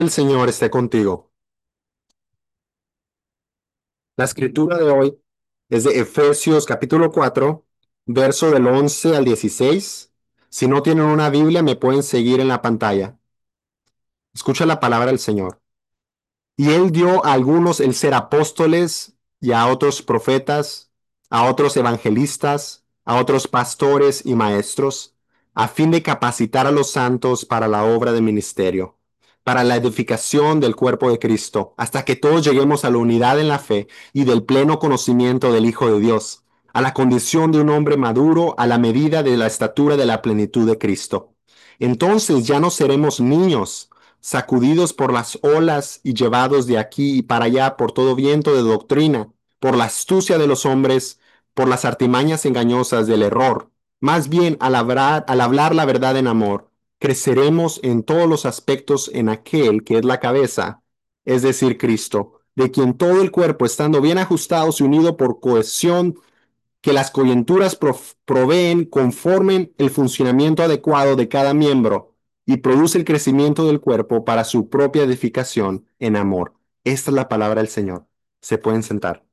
El Señor esté contigo. La escritura de hoy es de Efesios capítulo 4, verso del 11 al 16. Si no tienen una Biblia, me pueden seguir en la pantalla. Escucha la palabra del Señor. Y él dio a algunos el ser apóstoles y a otros profetas, a otros evangelistas, a otros pastores y maestros, a fin de capacitar a los santos para la obra de ministerio, para la edificación del cuerpo de Cristo, hasta que todos lleguemos a la unidad en la fe y del pleno conocimiento del Hijo de Dios, a la condición de un hombre maduro a la medida de la estatura de la plenitud de Cristo. Entonces ya no seremos niños sacudidos por las olas y llevados de aquí y para allá por todo viento de doctrina, por la astucia de los hombres, por las artimañas engañosas del error. Más bien, al hablar la verdad en amor, creceremos en todos los aspectos en aquel que es la cabeza, es decir, Cristo, de quien todo el cuerpo, estando bien ajustado y unido por cohesión que las coyunturas proveen, conformen el funcionamiento adecuado de cada miembro y produce el crecimiento del cuerpo para su propia edificación en amor. Esta es la palabra del Señor. Se pueden sentar.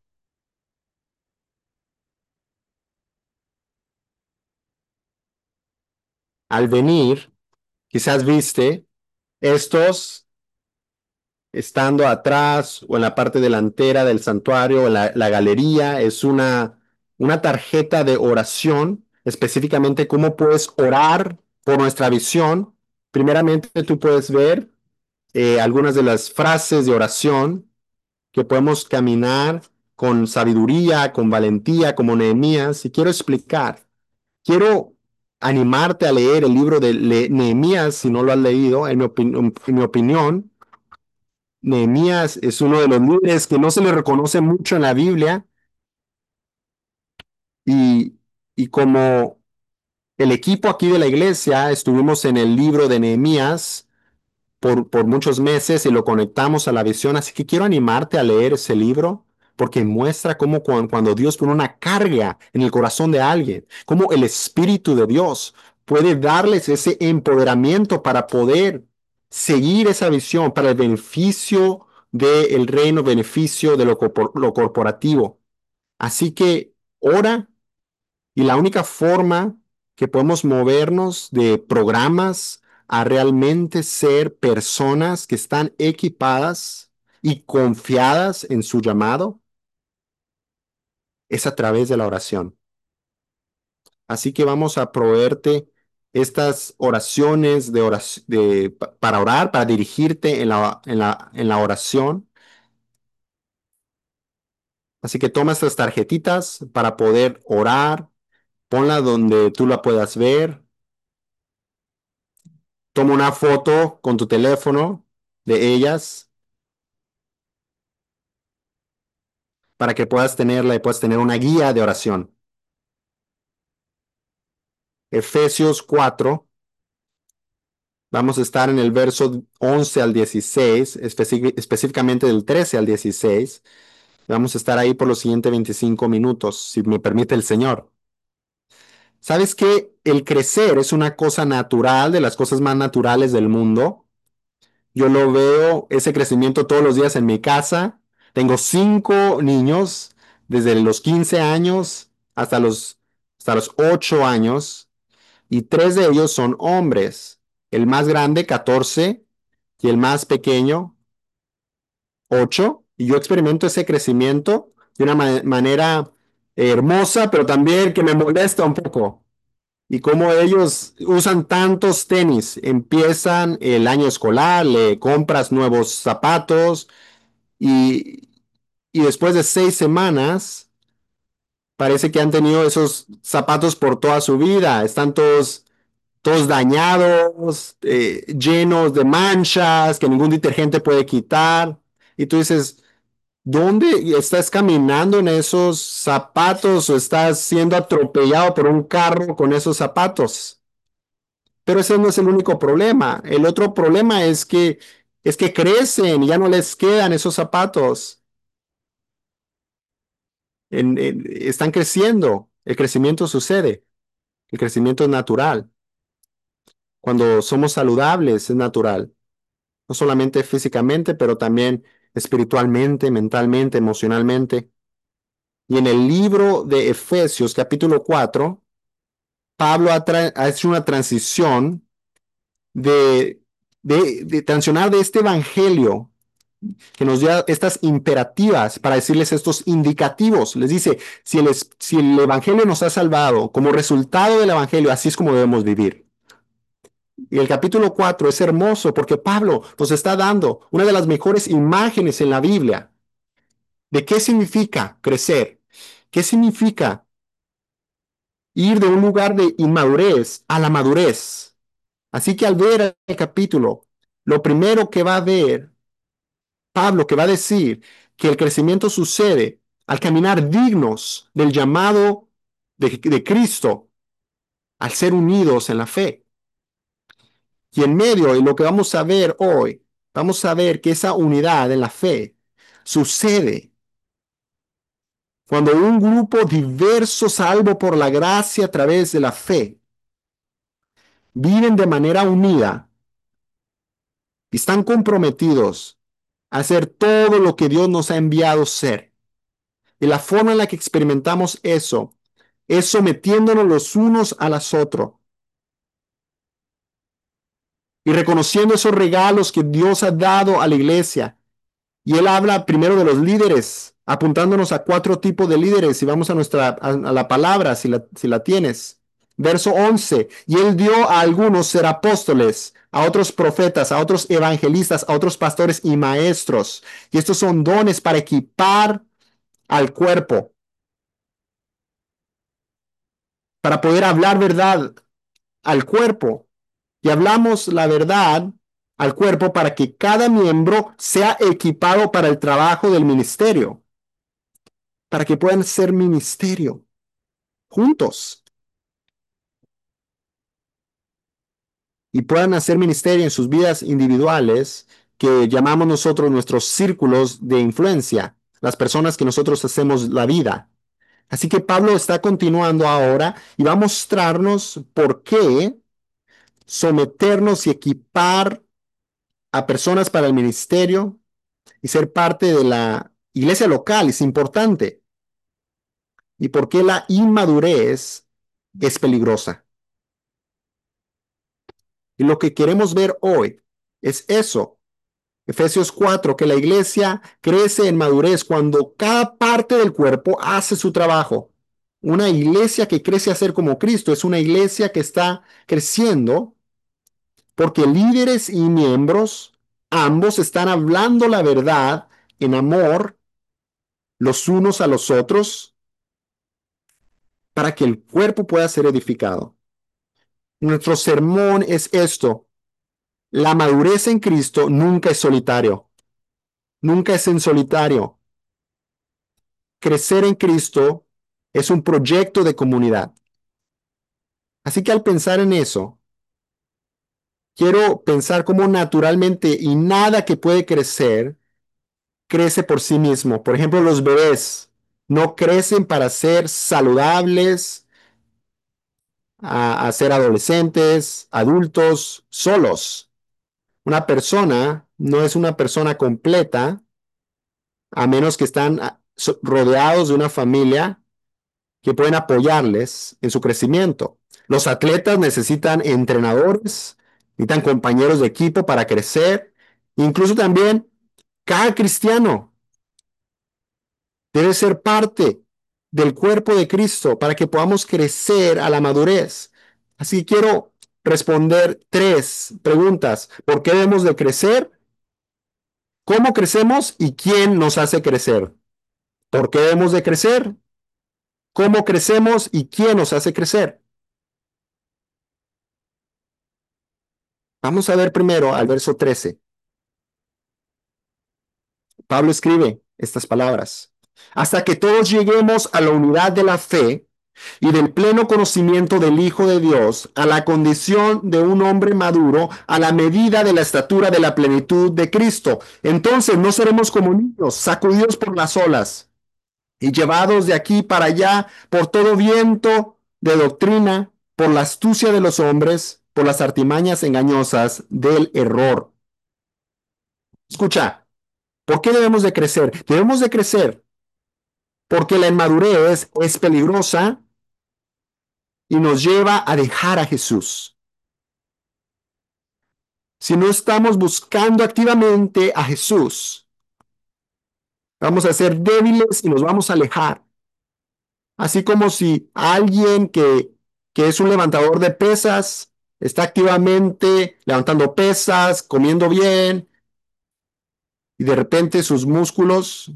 Al venir, quizás viste estos estando atrás o en la parte delantera del santuario, en la galería, es una tarjeta de oración, específicamente cómo puedes orar por nuestra visión. Primeramente, tú puedes ver algunas de las frases de oración que podemos caminar con sabiduría, con valentía, como Nehemías. Y quiero explicar, quiero animarte a leer el libro de Nehemías si no lo has leído. En mi opinión, Nehemías es uno de los líderes que no se le reconoce mucho en la Biblia y, y como el equipo aquí de la iglesia estuvimos en el libro de Nehemías por muchos meses y lo conectamos a la visión, así que quiero animarte a leer ese libro porque muestra cómo cuando Dios pone una carga en el corazón de alguien, cómo el Espíritu de Dios puede darles ese empoderamiento para poder seguir esa visión para el beneficio del reino, beneficio de lo corporativo. Así que ora y la única forma que podemos movernos de programas a realmente ser personas que están equipadas y confiadas en su llamado es a través de la oración. Así que vamos a proveerte estas oraciones para orar, para dirigirte en la oración. Así que toma estas tarjetitas para poder orar, ponla donde tú la puedas ver. Toma una foto con tu teléfono de ellas para que puedas tenerla y puedas tener una guía de oración. Efesios 4, vamos a estar en el verso 11 al 16, específicamente del 13 al 16. Vamos a estar ahí por los siguientes 25 minutos, si me permite el Señor. ¿Sabes que el crecer es una cosa natural, de las cosas más naturales del mundo? Yo lo veo, ese crecimiento todos los días en mi casa. Tengo 5 niños, desde los 15 años hasta los 8 años, y 3 de ellos son hombres. El más grande, 14, y el más pequeño, 8. Y yo experimento ese crecimiento de una manera hermosa, pero también que me molesta un poco. Y cómo ellos usan tantos tenis, empiezan el año escolar, le compras nuevos zapatos y, y después de 6 semanas parece que han tenido esos zapatos por toda su vida. Están todos dañados, llenos de manchas que ningún detergente puede quitar. Y tú dices, ¿dónde estás caminando en esos zapatos o estás siendo atropellado por un carro con esos zapatos? Pero ese no es el único problema. El otro problema es que crecen y ya no les quedan esos zapatos. Están creciendo. El crecimiento sucede. El crecimiento es natural. Cuando somos saludables es natural. no solamente físicamente, pero también espiritualmente, mentalmente, emocionalmente. Y en el libro de Efesios, capítulo 4, Pablo ha hecho una transición de, de transicionar de este evangelio que nos da estas imperativas para decirles estos indicativos. Les dice, si el evangelio nos ha salvado como resultado del evangelio, así es como debemos vivir. Y el capítulo 4 es hermoso porque Pablo nos está dando una de las mejores imágenes en la Biblia de qué significa crecer, qué significa ir de un lugar de inmadurez a la madurez. Así que al ver el capítulo, lo primero que va a ver Pablo, que va a decir que el crecimiento sucede al caminar dignos del llamado de Cristo, al ser unidos en la fe. Y en medio de lo que vamos a ver hoy, vamos a ver que esa unidad en la fe sucede cuando un grupo diverso, salvo por la gracia a través de la fe, viven de manera unida y están comprometidos a hacer todo lo que Dios nos ha enviado a ser. Y la forma en la que experimentamos eso es sometiéndonos los unos a los otros y reconociendo esos regalos que Dios ha dado a la iglesia. Y él habla primero de los líderes, apuntándonos a cuatro tipos de líderes. Y vamos a a la palabra, si la tienes. Verso 11. Y él dio a algunos ser apóstoles, a otros profetas, a otros evangelistas, a otros pastores y maestros. Y estos son dones para equipar al cuerpo, para poder hablar verdad al cuerpo. Y hablamos la verdad al cuerpo para que cada miembro sea equipado para el trabajo del ministerio, para que puedan ser ministerio juntos y puedan hacer ministerio en sus vidas individuales, que llamamos nosotros nuestros círculos de influencia, las personas que nosotros hacemos la vida. Así que Pablo está continuando ahora y va a mostrarnos por qué someternos y equipar a personas para el ministerio y ser parte de la iglesia local es importante. ¿Y por qué la inmadurez es peligrosa? Y lo que queremos ver hoy es eso. Efesios 4, que la iglesia crece en madurez cuando cada parte del cuerpo hace su trabajo. Una iglesia que crece a ser como Cristo es una iglesia que está creciendo porque líderes y miembros ambos están hablando la verdad en amor los unos a los otros para que el cuerpo pueda ser edificado. Nuestro sermón es esto: la madurez en Cristo nunca es solitario, nunca es en solitario. Crecer en Cristo es un proyecto de comunidad. Así que al pensar en eso, quiero pensar cómo naturalmente y nada que puede crecer crece por sí mismo. Por ejemplo, los bebés no crecen para ser saludables, a ser adolescentes, adultos, solos. Una persona no es una persona completa a menos que están rodeados de una familia que pueden apoyarles en su crecimiento. Los atletas necesitan entrenadores, necesitan compañeros de equipo para crecer. Incluso también cada cristiano debe ser parte del cuerpo de Cristo para que podamos crecer a la madurez. Así que quiero responder tres preguntas. ¿Por qué debemos de crecer? ¿Cómo crecemos y quién nos hace crecer? ¿Por qué debemos de crecer? ¿Cómo crecemos y quién nos hace crecer? Vamos a ver primero al verso 13. Pablo escribe estas palabras: hasta que todos lleguemos a la unidad de la fe y del pleno conocimiento del Hijo de Dios, a la condición de un hombre maduro, a la medida de la estatura de la plenitud de Cristo. Entonces no seremos como niños, sacudidos por las olas y llevados de aquí para allá por todo viento de doctrina, por la astucia de los hombres, por las artimañas engañosas del error. Escucha, ¿por qué debemos de crecer? Debemos de crecer porque la inmadurez es peligrosa y nos lleva a dejar a Jesús. Si no estamos buscando activamente a Jesús, vamos a ser débiles y nos vamos a alejar. Así como si alguien que es un levantador de pesas está activamente levantando pesas, comiendo bien, y de repente sus músculos,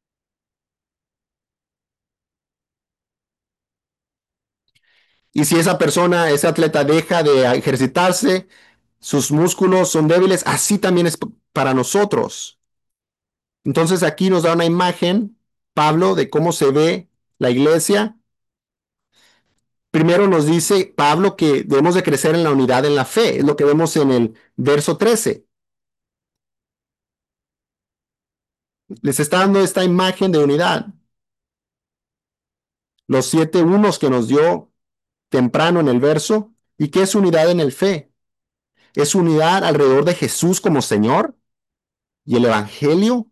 y si esa persona, ese atleta deja de ejercitarse, sus músculos son débiles, así también es para nosotros. Entonces aquí nos da una imagen, Pablo, de cómo se ve la iglesia. Primero nos dice Pablo que debemos de crecer en la unidad en la fe, es lo que vemos en el verso 13. Les está dando esta imagen de unidad. Los 7 unos que nos dio temprano en el verso. ¿Y qué es unidad en el fe? Es unidad alrededor de Jesús como Señor y el Evangelio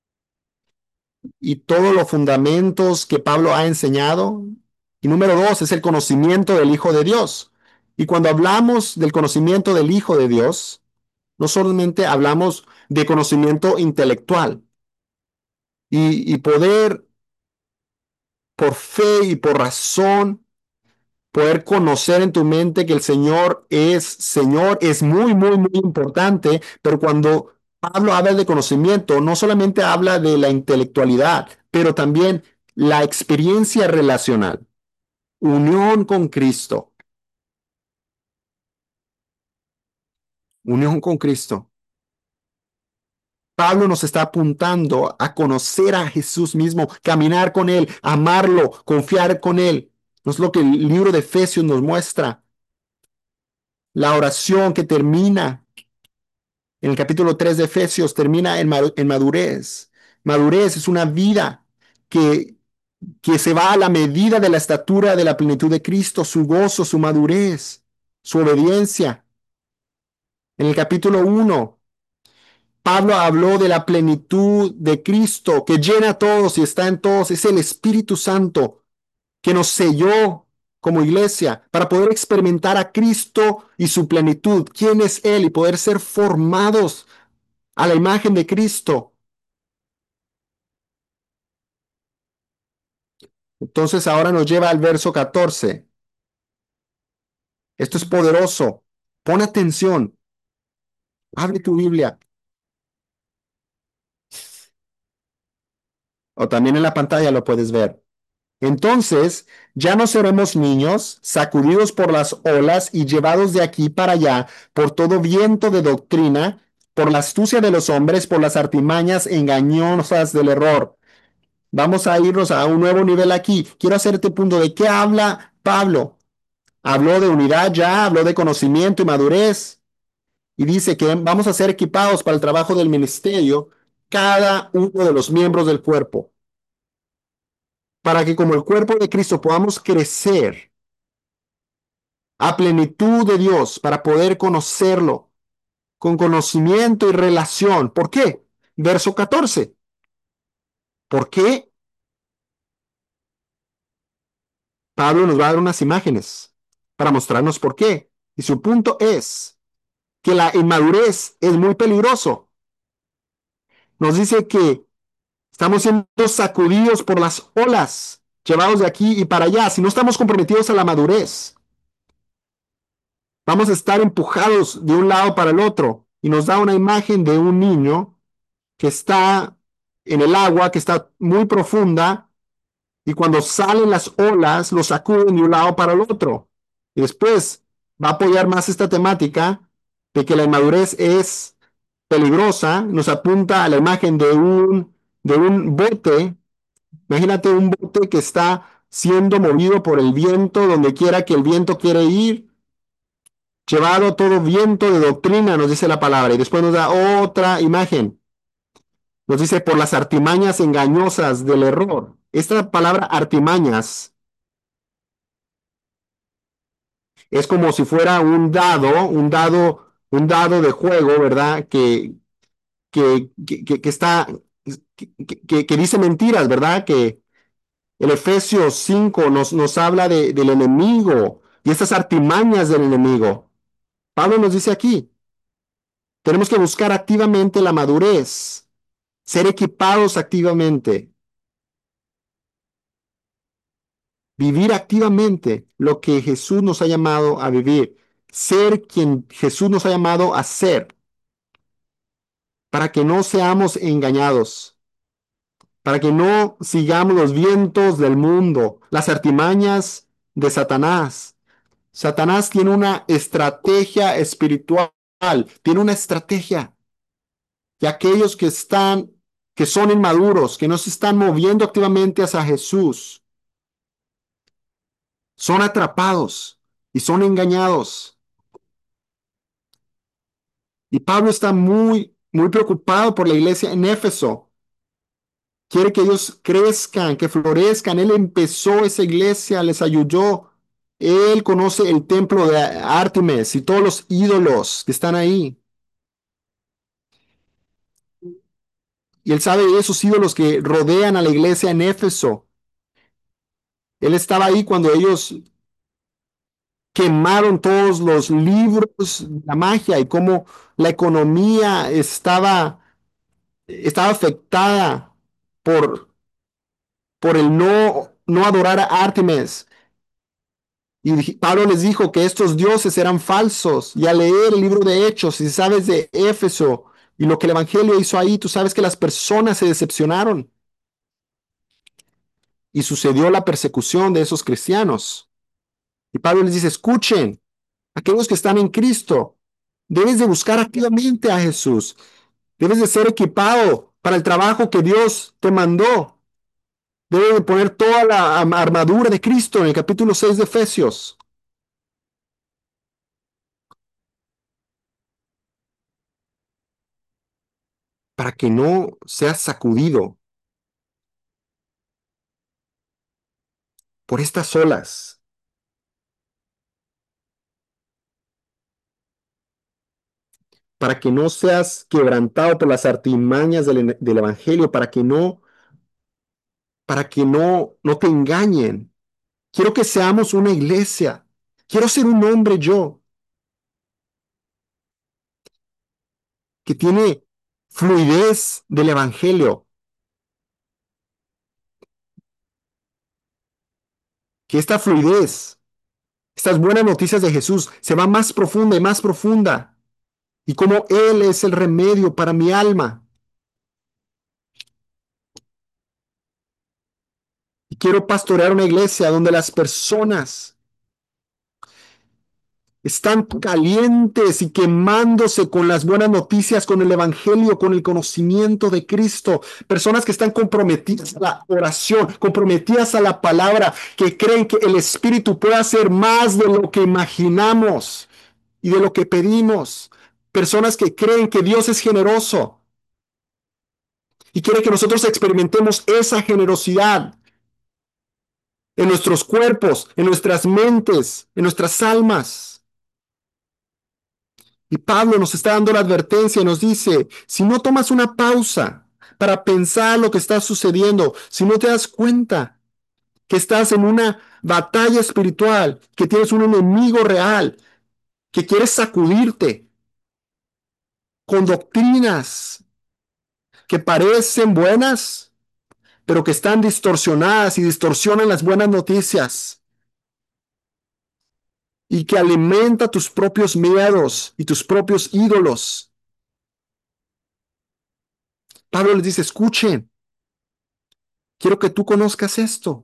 y todos los fundamentos que Pablo ha enseñado. Y número 2 es el conocimiento del Hijo de Dios. Y cuando hablamos del conocimiento del Hijo de Dios, no solamente hablamos de conocimiento intelectual y poder por fe y por razón poder conocer en tu mente que el Señor es muy, muy, muy importante, pero cuando Pablo habla de conocimiento, no solamente habla de la intelectualidad, pero también la experiencia relacional, unión con Cristo, unión con Cristo. Pablo nos está apuntando a conocer a Jesús mismo, caminar con Él, amarlo, confiar con Él. No es lo que el libro de Efesios nos muestra. La oración que termina en el capítulo 3 de Efesios termina en madurez. Madurez es una vida que, que se va a la medida de la estatura de la plenitud de Cristo, su gozo, su madurez, su obediencia. En el capítulo 1 Pablo habló de la plenitud de Cristo que llena a todos y está en todos. Es el Espíritu Santo que nos selló como iglesia para poder experimentar a Cristo y su plenitud, quién es Él y poder ser formados a la imagen de Cristo. Entonces ahora nos lleva al verso 14. Esto es poderoso. Pon atención. Abre tu Biblia. O también en la pantalla lo puedes ver. Entonces ya no seremos niños, sacudidos por las olas y llevados de aquí para allá por todo viento de doctrina, por la astucia de los hombres, por las artimañas engañosas del error. Vamos a irnos a un nuevo nivel aquí. Quiero hacerte punto de qué habla Pablo. Habló de unidad ya, habló de conocimiento y madurez. Y dice que vamos a ser equipados para el trabajo del ministerio, cada uno de los miembros del cuerpo, para que como el cuerpo de Cristo podamos crecer a plenitud de Dios, para poder conocerlo con conocimiento y relación. ¿Por qué? Verso 14. ¿Por qué? Pablo nos va a dar unas imágenes para mostrarnos por qué. Y su punto es que la inmadurez es muy peligroso. Nos dice que estamos siendo sacudidos por las olas, llevados de aquí y para allá. Si no estamos comprometidos a la madurez, vamos a estar empujados de un lado para el otro. Y nos da una imagen de un niño que está en el agua, que está muy profunda, y cuando salen las olas, lo sacuden de un lado para el otro. Y después va a apoyar más esta temática de que la inmadurez es peligrosa. Nos apunta a la imagen de un bote. Imagínate un bote que está siendo movido por el viento, donde quiera que el viento quiere ir, llevado todo viento de doctrina, nos dice la palabra. Y después nos da otra imagen. Nos dice por las artimañas engañosas del error. Esta palabra artimañas es como si fuera un dado de juego, ¿verdad? que está, que dice mentiras, ¿verdad? Que el Efesios 5 nos habla del enemigo y estas artimañas del enemigo. Pablo nos dice aquí, tenemos que buscar activamente la madurez, ser equipados activamente, vivir activamente lo que Jesús nos ha llamado a vivir, ser quien Jesús nos ha llamado a ser, para que no seamos engañados, para que no sigamos los vientos del mundo, las artimañas de Satanás. Satanás tiene una estrategia espiritual, tiene una estrategia. Y aquellos que son inmaduros, que no se están moviendo activamente hacia Jesús, son atrapados y son engañados. Y Pablo está muy preocupado por la iglesia en Éfeso. Quiere que ellos crezcan, que florezcan. Él empezó esa iglesia, les ayudó. Él conoce el templo de Artemis y todos los ídolos que están ahí. Y él sabe de esos ídolos que rodean a la iglesia en Éfeso. Él estaba ahí cuando ellos quemaron todos los libros de la magia y cómo la economía estaba afectada por, por el no adorar a Artemis. Y Pablo les dijo que estos dioses eran falsos. Y al leer el libro de Hechos, si sabes de Éfeso y lo que el Evangelio hizo ahí, tú sabes que las personas se decepcionaron y sucedió la persecución de esos cristianos. Y Pablo les dice, escuchen, aquellos que están en Cristo, debes de buscar activamente a Jesús. Debes de ser equipado para el trabajo que Dios te mandó. Debes de poner toda la armadura de Cristo en el capítulo 6 de Efesios para que no seas sacudido por estas olas, para que no seas quebrantado por las artimañas del Evangelio, para que no te engañen. Quiero que seamos una iglesia. Quiero ser un hombre yo que tiene fluidez del Evangelio, que esta fluidez, estas buenas noticias de Jesús se va más profunda y más profunda, y como Él es el remedio para mi alma. Y quiero pastorear una iglesia donde las personas están calientes y quemándose con las buenas noticias, con el Evangelio, con el conocimiento de Cristo. Personas que están comprometidas a la oración, comprometidas a la palabra, que creen que el Espíritu puede hacer más de lo que imaginamos y de lo que pedimos. Personas que creen que Dios es generoso y quiere que nosotros experimentemos esa generosidad en nuestros cuerpos, en nuestras mentes, en nuestras almas. Y Pablo nos está dando la advertencia y nos dice, si no tomas una pausa para pensar lo que está sucediendo, si no te das cuenta que estás en una batalla espiritual, que tienes un enemigo real, que quiere sacudirte con doctrinas que parecen buenas, pero que están distorsionadas y distorsionan las buenas noticias y que alimenta tus propios miedos y tus propios ídolos. Pablo les dice, escuchen, quiero que tú conozcas esto.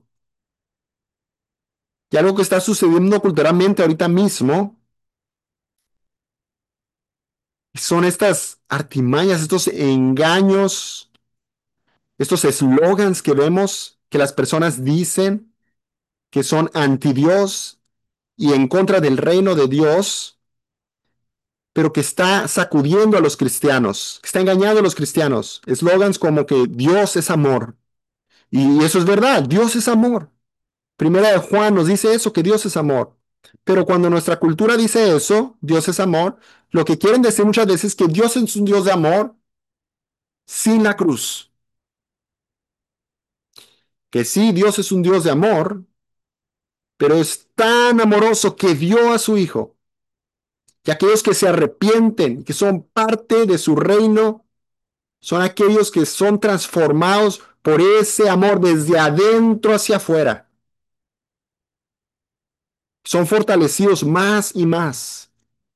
Y algo que está sucediendo culturalmente ahorita mismo son estas artimañas, estos engaños, estos eslogans que vemos que las personas dicen que son anti Dios y en contra del reino de Dios, pero que está sacudiendo a los cristianos, que está engañando a los cristianos. Eslogans como que Dios es amor. Y eso es verdad, Dios es amor. Primera de Juan nos dice eso, que Dios es amor. Pero cuando nuestra cultura dice eso, Dios es amor, lo que quieren decir muchas veces es que Dios es un Dios de amor, sin la cruz. Que sí, Dios es un Dios de amor, pero es tan amoroso que dio a su Hijo. Y aquellos que se arrepienten, que son parte de su reino, son aquellos que son transformados por ese amor desde adentro hacia afuera. Son fortalecidos más y más,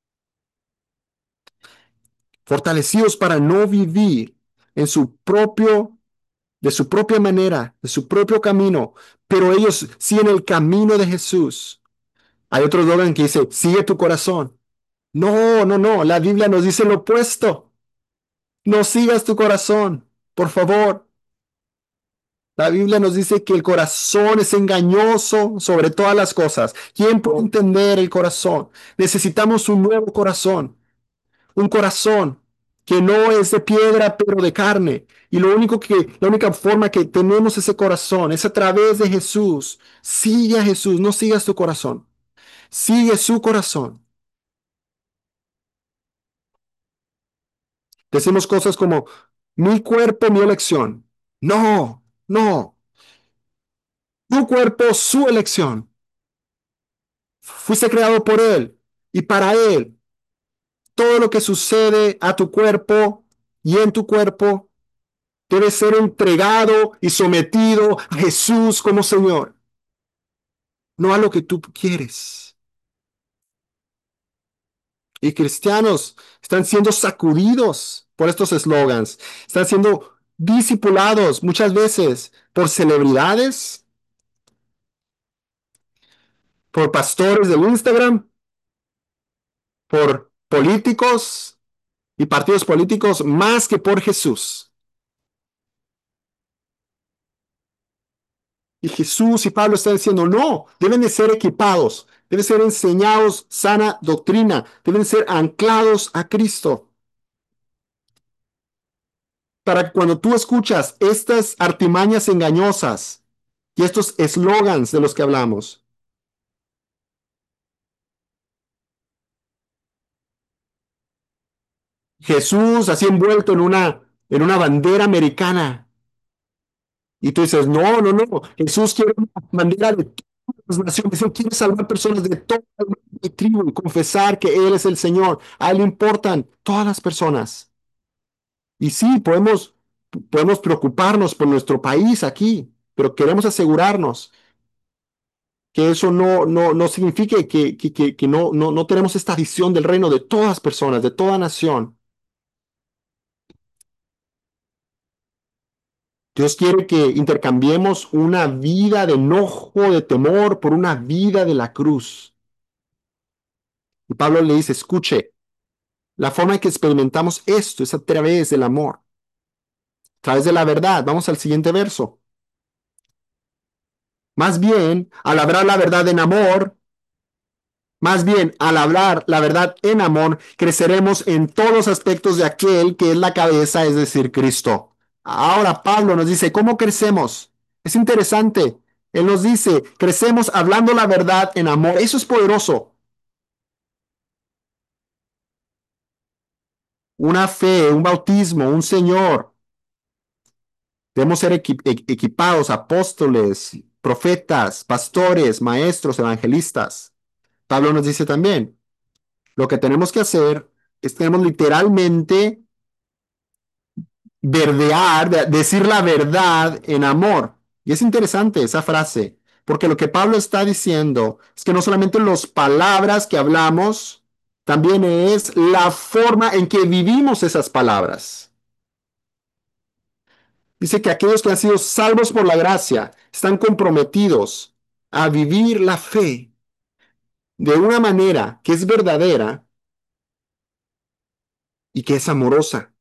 fortalecidos para no vivir en su propio, de su propia manera, de su propio camino, pero ellos siguen el camino de Jesús. Hay otro eslogan que dice, sigue tu corazón. No, no, no, la Biblia nos dice lo opuesto. No sigas tu corazón, por favor. La Biblia nos dice que el corazón es engañoso sobre todas las cosas. ¿Quién puede entender el corazón? Necesitamos un nuevo corazón, un corazón que no es de piedra, pero de carne. Y la única forma que tenemos ese corazón es a través de Jesús. Sigue a Jesús, no sigas tu corazón. Sigue su corazón. Decimos cosas como, mi cuerpo, mi elección. No, no. Tu cuerpo, su elección. Fuiste creado por Él y para Él. Todo lo que sucede a tu cuerpo y en tu cuerpo debe ser entregado y sometido a Jesús como Señor, no a lo que tú quieres. Y cristianos están siendo sacudidos por estos eslogans, están siendo discipulados muchas veces por celebridades, por pastores del Instagram, por políticos y partidos políticos más que por Jesús. Y Jesús y Pablo están diciendo, no, deben de ser equipados, deben ser enseñados sana doctrina, deben ser anclados a Cristo. Para que cuando tú escuchas estas artimañas engañosas y estos eslogans de los que hablamos, Jesús así envuelto en una bandera americana, y tú dices, no, no, no, Jesús quiere una bandera de todas las naciones, Él quiere salvar personas de toda la tribu y confesar que Él es el Señor. A Él le importan todas las personas. Y sí, podemos preocuparnos por nuestro país aquí, pero queremos asegurarnos que eso no signifique que no tenemos esta visión del reino de todas personas, de toda nación. Dios quiere que intercambiemos una vida de enojo, de temor, por una vida de la cruz. Y Pablo le dice, escuche, la forma en que experimentamos esto es a través del amor, a través de la verdad. Vamos al siguiente verso. Más bien, al hablar la verdad en amor, más bien, al hablar la verdad en amor, creceremos en todos los aspectos de aquel que es la cabeza, es decir, Cristo. Ahora Pablo nos dice, ¿cómo crecemos? Es interesante. Él nos dice, crecemos hablando la verdad en amor. Eso es poderoso. Una fe, un bautismo, un Señor. Debemos ser equipados, apóstoles, profetas, pastores, maestros, evangelistas. Pablo nos dice también, lo que tenemos que hacer es tenemos literalmente verdear, decir la verdad en amor. Y es interesante esa frase, porque lo que Pablo está diciendo es que no solamente las palabras que hablamos, también es la forma en que vivimos esas palabras. Dice que aquellos que han sido salvos por la gracia están comprometidos a vivir la fe de una manera que es verdadera y que es amorosa.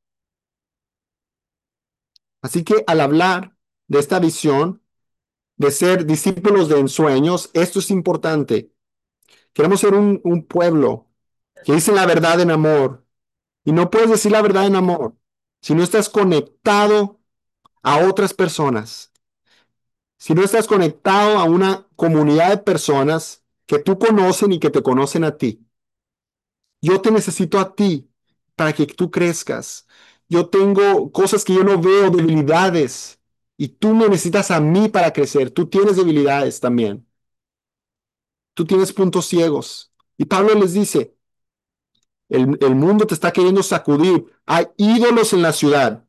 Así que al hablar de esta visión, de ser discípulos de ensueños, esto es importante. Queremos ser un pueblo que dice la verdad en amor. Y no puedes decir la verdad en amor si no estás conectado a otras personas, si no estás conectado a una comunidad de personas que tú conocen y que te conocen a ti. Yo te necesito a ti para que tú crezcas. Yo tengo cosas que yo no veo, debilidades, y tú me necesitas a mí para crecer. Tú tienes debilidades también. Tú tienes puntos ciegos. Y Pablo les dice, el mundo te está queriendo sacudir. Hay ídolos en la ciudad.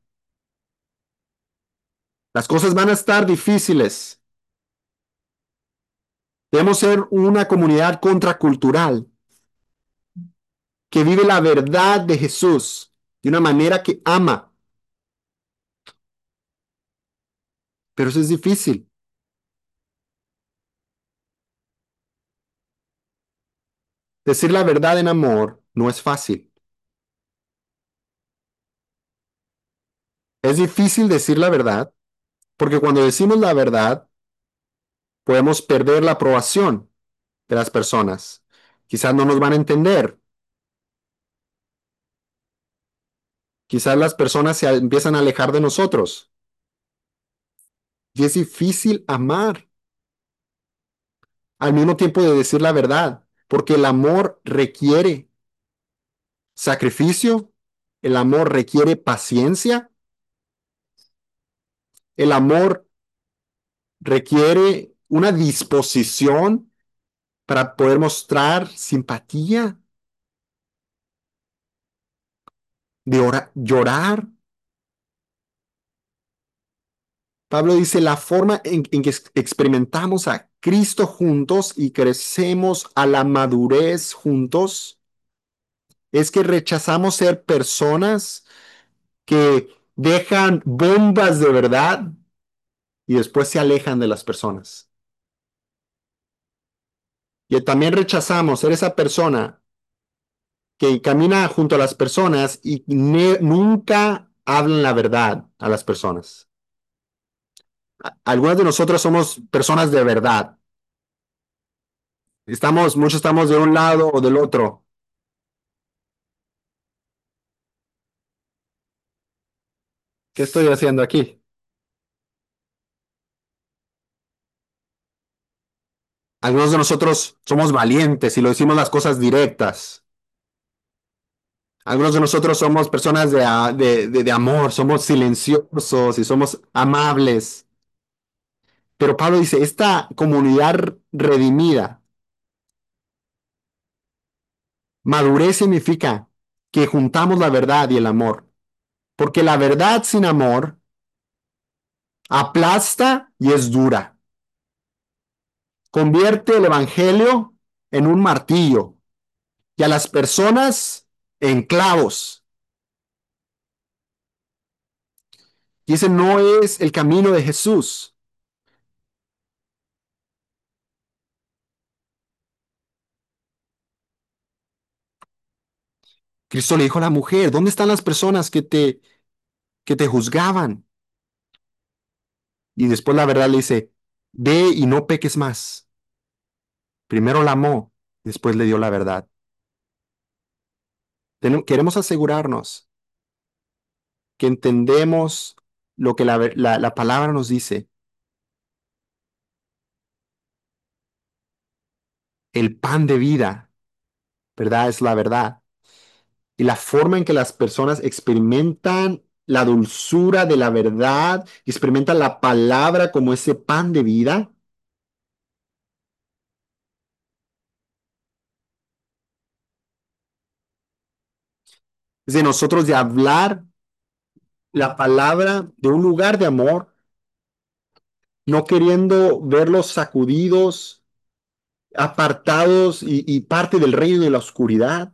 Las cosas van a estar difíciles. Debemos ser una comunidad contracultural que vive la verdad de Jesús de una manera que ama. Pero eso es difícil. Decir la verdad en amor no es fácil. Es difícil decir la verdad porque cuando decimos la verdad podemos perder la aprobación de las personas. Quizás no nos van a entender. Quizás las personas se empiezan a alejar de nosotros. Y es difícil amar al mismo tiempo de decir la verdad, porque el amor requiere sacrificio, el amor requiere paciencia, el amor requiere una disposición para poder mostrar simpatía, llorar. Pablo dice, la forma en que experimentamos a Cristo juntos y crecemos a la madurez juntos es que rechazamos ser personas que dejan bombas de verdad y después se alejan de las personas. Y también rechazamos ser esa persona que camina junto a las personas y nunca hablan la verdad a las personas. Algunos de nosotros somos personas de verdad. Muchos estamos de un lado o del otro. ¿Qué estoy haciendo aquí? Algunos de nosotros somos valientes y lo decimos las cosas directas. Algunos de nosotros somos personas de amor, somos silenciosos y somos amables. Pero Pablo dice, esta comunidad redimida, madurez significa que juntamos la verdad y el amor. Porque la verdad sin amor aplasta y es dura. Convierte el evangelio en un martillo y a las personas en clavos. Y ese no es el camino de Jesús. Cristo le dijo a la mujer, ¿dónde están las personas que te juzgaban? Y después la verdad le dice, ve y no peques más. Primero la amó, después le dio la verdad. Queremos asegurarnos que entendemos lo que la palabra nos dice. El pan de vida, ¿verdad? Es la verdad. Y la forma en que las personas experimentan la dulzura de la verdad, experimentan la palabra como ese pan de vida, es de nosotros de hablar la palabra de un lugar de amor, no queriendo verlos sacudidos, apartados y parte del reino de la oscuridad.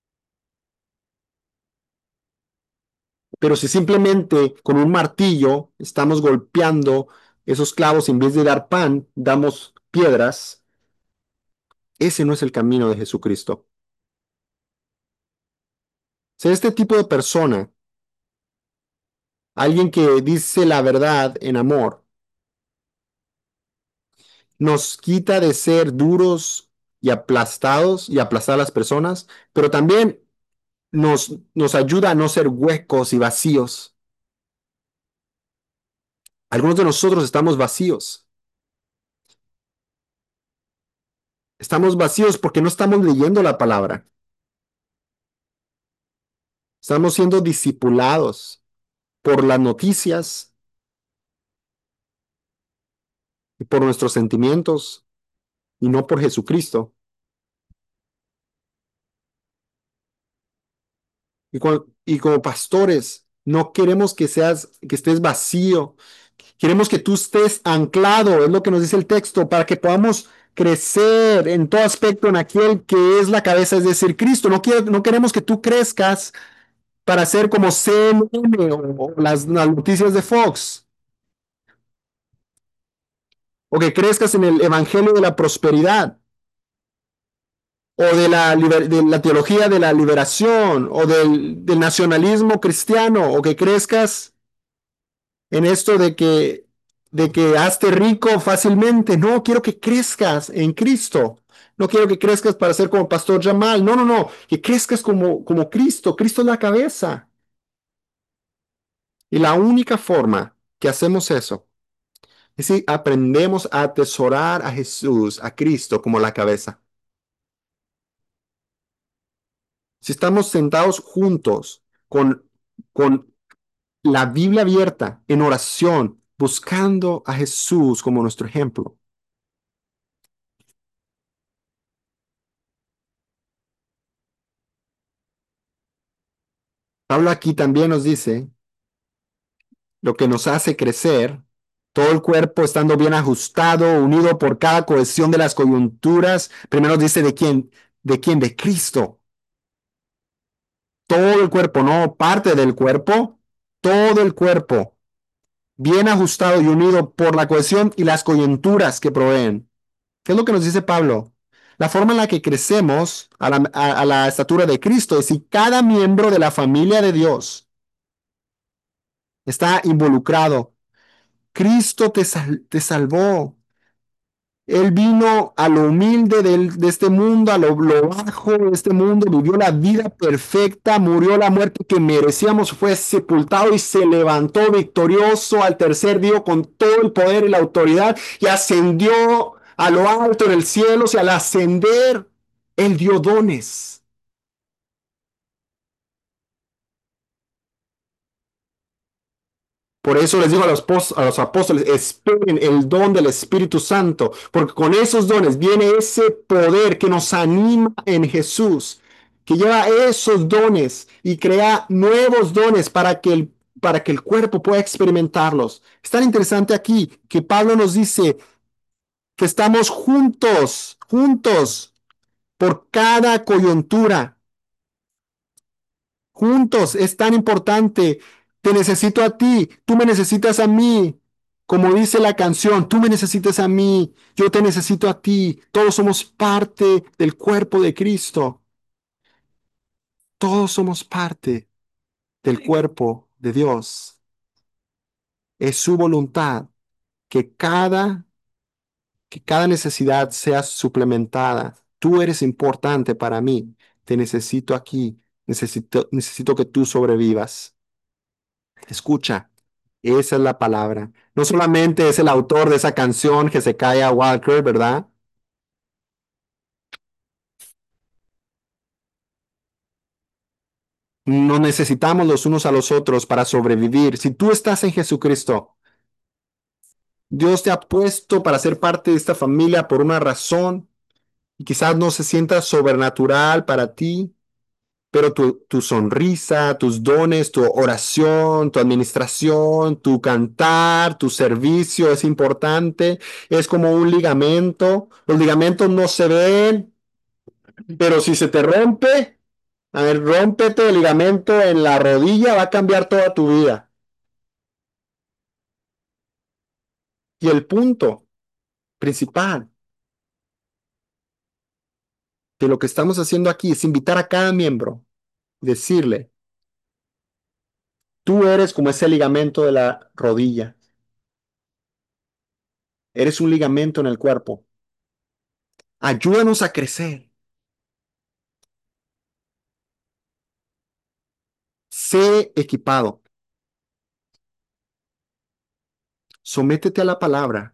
Pero si simplemente con un martillo estamos golpeando esos clavos en vez de dar pan, damos piedras, ese no es el camino de Jesucristo. Ser este tipo de persona, alguien que dice la verdad en amor, nos quita de ser duros y aplastados y aplastar a las personas, pero también nos ayuda a no ser huecos y vacíos. Algunos de nosotros estamos vacíos. Estamos vacíos porque no estamos leyendo la palabra. Estamos siendo discipulados por las noticias y por nuestros sentimientos y no por Jesucristo. Y como pastores, no queremos que estés vacío. Queremos que tú estés anclado, es lo que nos dice el texto, para que podamos crecer en todo aspecto en aquel que es la cabeza, es decir, Cristo. No queremos que tú crezcas para ser como CNN o las noticias de Fox, o que crezcas en el evangelio de la prosperidad, o de la teología de la liberación, o del nacionalismo cristiano, o que crezcas en esto de que hazte rico fácilmente. No, quiero que crezcas en Cristo. No quiero que crezcas para ser como Pastor Jamal. No, no, no. Que crezcas como Cristo. Cristo es la cabeza. Y la única forma que hacemos eso es si aprendemos a atesorar a Jesús, a Cristo como la cabeza. Si estamos sentados juntos con la Biblia abierta en oración, buscando a Jesús como nuestro ejemplo. Pablo aquí también nos dice lo que nos hace crecer, todo el cuerpo estando bien ajustado, unido por cada cohesión de las coyunturas. Primero dice de quién, de Cristo. Todo el cuerpo, no parte del cuerpo, todo el cuerpo, bien ajustado y unido por la cohesión y las coyunturas que proveen. ¿Qué es lo que nos dice Pablo? La forma en la que crecemos a la estatura de Cristo es si cada miembro de la familia de Dios está involucrado. Cristo te salvó. Él vino a lo humilde de este mundo, a lo bajo de este mundo, vivió la vida perfecta, murió la muerte que merecíamos, fue sepultado y se levantó victorioso al tercer día con todo el poder y la autoridad y ascendió a lo alto en el cielo. Y al ascender, Él dio dones. Por eso les digo a los apóstoles, esperen el don del Espíritu Santo, porque con esos dones viene ese poder que nos anima en Jesús, que lleva esos dones y crea nuevos dones para que el cuerpo pueda experimentarlos. Es tan interesante aquí que Pablo nos dice que estamos juntos, juntos, por cada coyuntura. Juntos, es tan importante. Te necesito a ti, tú me necesitas a mí. Como dice la canción, tú me necesitas a mí, yo te necesito a ti. Todos somos parte del cuerpo de Cristo. Todos somos parte del cuerpo de Dios. Es su voluntad que cada necesidad sea suplementada. Tú eres importante para mí. Te necesito aquí. Necesito que tú sobrevivas. Escucha, esa es la palabra. No solamente es el autor de esa canción, Hezekiah Walker, ¿verdad? Nos necesitamos los unos a los otros para sobrevivir. Si tú estás en Jesucristo, Dios te ha puesto para ser parte de esta familia por una razón y quizás no se sienta sobrenatural para ti, pero tu sonrisa, tus dones, tu oración, tu administración, tu cantar, tu servicio es importante. Es como un ligamento. Los ligamentos no se ven, pero si se te rompe, a ver, rómpete el ligamento en la rodilla, va a cambiar toda tu vida. Y el punto principal de lo que estamos haciendo aquí es invitar a cada miembro, decirle, tú eres como ese ligamento de la rodilla, eres un ligamento en el cuerpo. Ayúdanos a crecer. Sé equipado. Sométete a la palabra.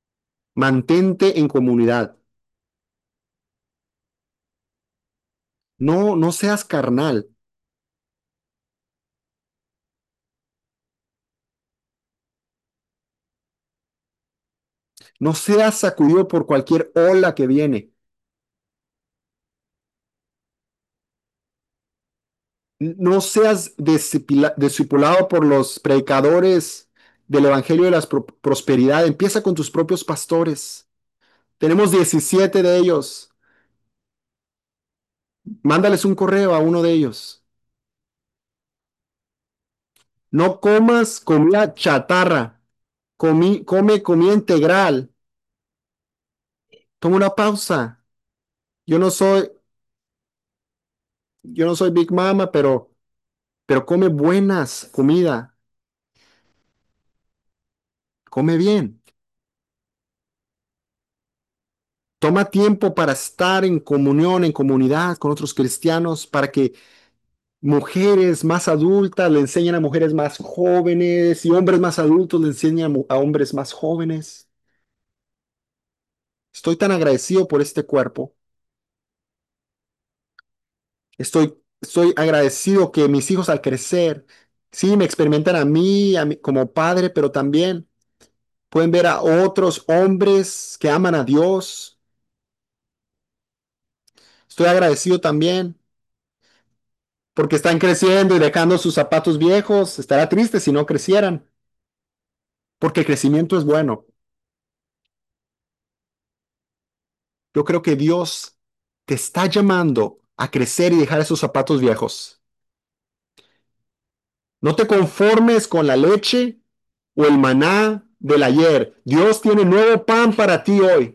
Mantente en comunidad. No, no seas carnal. No seas sacudido por cualquier ola que viene. No seas discipulado por los predicadores del Evangelio de la Prosperidad. Empieza con tus propios pastores. Tenemos 17 de ellos. Mándales un correo a uno de ellos. No comas comida chatarra. Come comida integral. Toma una pausa. Yo no soy, yo no soy Big Mama, pero come buenas comida. Come bien. Toma tiempo para estar en comunión, en comunidad con otros cristianos, para que mujeres más adultas le enseñen a mujeres más jóvenes y hombres más adultos le enseñan a hombres más jóvenes. Estoy tan agradecido por este cuerpo. Estoy agradecido que mis hijos al crecer, sí, me experimentan a mí como padre, pero también pueden ver a otros hombres que aman a Dios. Estoy agradecido también porque están creciendo y dejando sus zapatos viejos. Estará triste si no crecieran, porque el crecimiento es bueno. Yo creo que Dios te está llamando a crecer y dejar esos zapatos viejos. No te conformes con la leche o el maná del ayer. Dios tiene nuevo pan para ti hoy.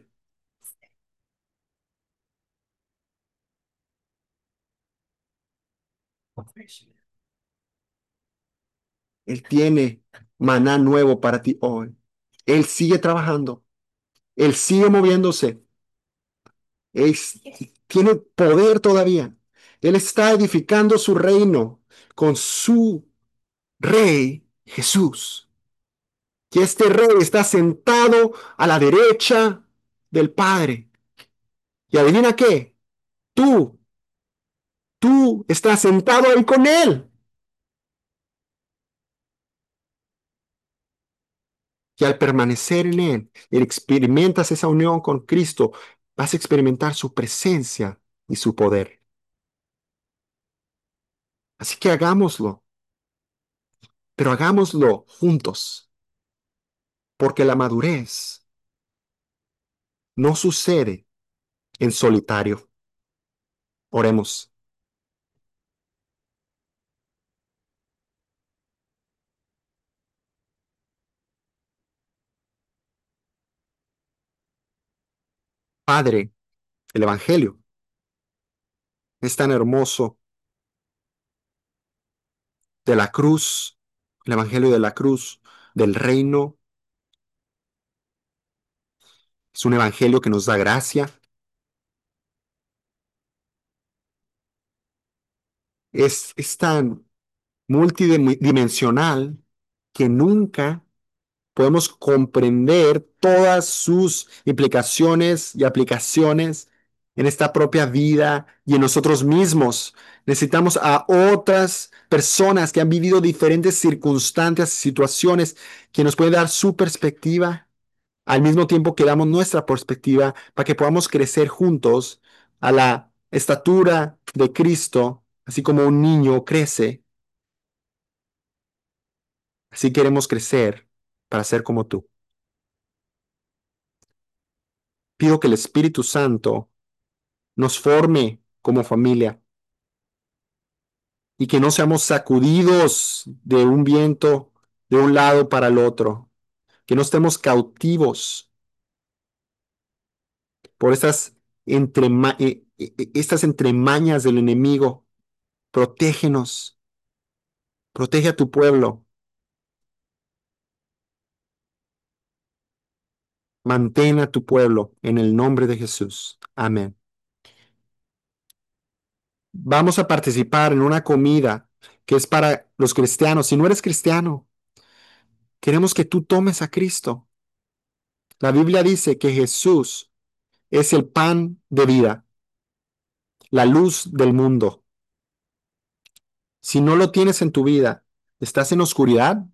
Él tiene maná nuevo para ti hoy. Él sigue trabajando. Él sigue moviéndose. Él tiene poder todavía. Él está edificando su reino con su rey Jesús. Que este rey está sentado a la derecha del Padre. Y adivina qué, tú, tú estás sentado ahí con él. Y al permanecer en él, y experimentas esa unión con Cristo, vas a experimentar su presencia y su poder. Así que hagámoslo, pero hagámoslo juntos, porque la madurez no sucede en solitario. Oremos. Padre, el Evangelio es tan hermoso de la cruz, el Evangelio de la cruz, del reino. Es un Evangelio que nos da gracia. Es tan multidimensional que nunca podemos comprender todas sus implicaciones y aplicaciones en esta propia vida y en nosotros mismos. Necesitamos a otras personas que han vivido diferentes circunstancias y situaciones que nos pueden dar su perspectiva al mismo tiempo que damos nuestra perspectiva para que podamos crecer juntos a la estatura de Cristo, así como un niño crece, así queremos crecer para ser como tú. Pido que el Espíritu Santo nos forme como familia y que no seamos sacudidos de un viento de un lado para el otro, que no estemos cautivos por estas entremañas del enemigo. Protégenos, protege a tu pueblo. Mantén a tu pueblo en el nombre de Jesús. Amén. Vamos a participar en una comida que es para los cristianos. Si no eres cristiano, queremos que tú tomes a Cristo. La Biblia dice que Jesús es el pan de vida. la luz del mundo. Si no lo tienes en tu vida, estás en oscuridad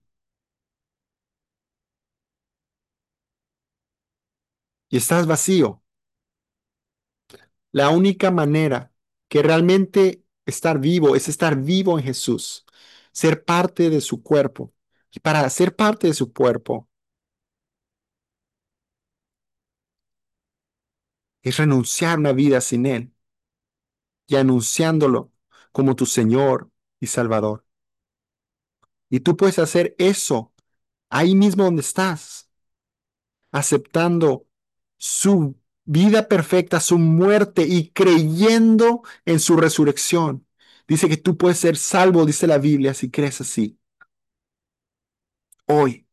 y estás vacío. La única manera que realmente estar vivo es estar vivo en Jesús, ser parte de su cuerpo. Y para ser parte de su cuerpo es renunciar a una vida sin Él y anunciándolo como tu Señor y Salvador. Y tú puedes hacer eso ahí mismo donde estás, aceptando su vida perfecta, su muerte y creyendo en su resurrección. Dice que tú puedes ser salvo, dice la Biblia, si crees así. Hoy,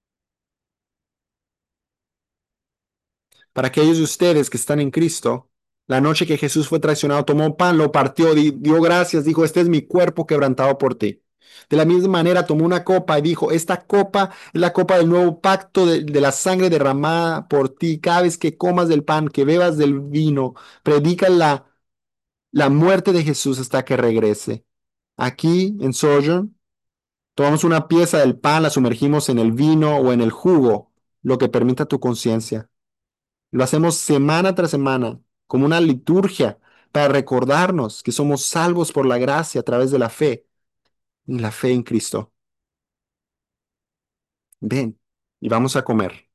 para aquellos de ustedes que están en Cristo, la noche que Jesús fue traicionado, tomó pan, lo partió, dio gracias, dijo, este es mi cuerpo quebrantado por ti. De la misma manera tomó una copa y dijo, esta copa es la copa del nuevo pacto de la sangre derramada por ti. Cada vez que comas del pan, que bebas del vino, predica la muerte de Jesús hasta que regrese. Aquí en Sojourn, tomamos una pieza del pan, la sumergimos en el vino o en el jugo, lo que permita tu conciencia. Lo hacemos semana tras semana, como una liturgia, para recordarnos que somos salvos por la gracia a través de la fe en Cristo. Ven y vamos a comer.